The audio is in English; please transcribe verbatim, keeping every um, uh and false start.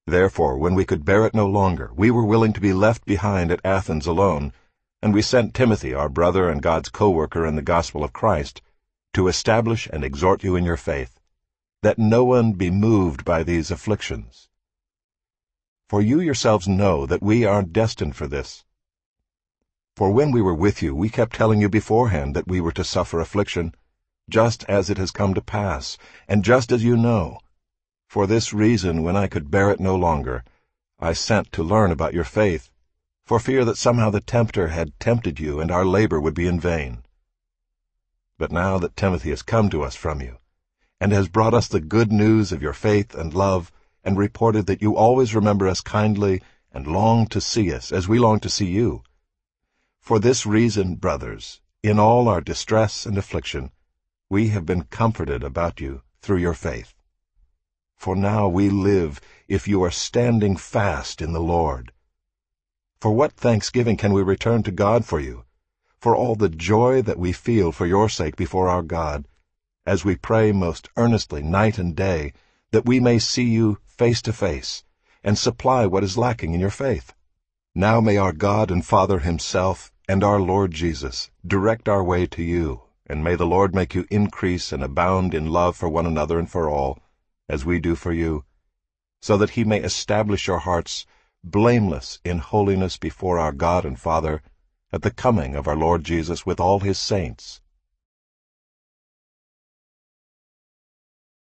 Therefore, when we could bear it no longer, we were willing to be left behind at Athens alone, and we sent Timothy, our brother and God's co-worker in the gospel of Christ, to establish and exhort you in your faith, that no one be moved by these afflictions. For you yourselves know that we are destined for this. For when we were with you, we kept telling you beforehand that we were to suffer affliction, just as it has come to pass, and just as you know. For this reason, when I could bear it no longer, I sent to learn about your faith, for fear that somehow the tempter had tempted you and our labor would be in vain. But now that Timothy has come to us from you, and has brought us the good news of your faith and love, and reported that you always remember us kindly and long to see us as we long to see you. For this reason, brothers, in all our distress and affliction, we have been comforted about you through your faith. For now we live if you are standing fast in the Lord. For what thanksgiving can we return to God for you, for all the joy that we feel for your sake before our God, as we pray most earnestly night and day, that we may see you face to face, and supply what is lacking in your faith? Now may our God and Father himself and our Lord Jesus direct our way to you, and may the Lord make you increase and abound in love for one another and for all, as we do for you, so that he may establish your hearts blameless in holiness before our God and Father at the coming of our Lord Jesus with all his saints.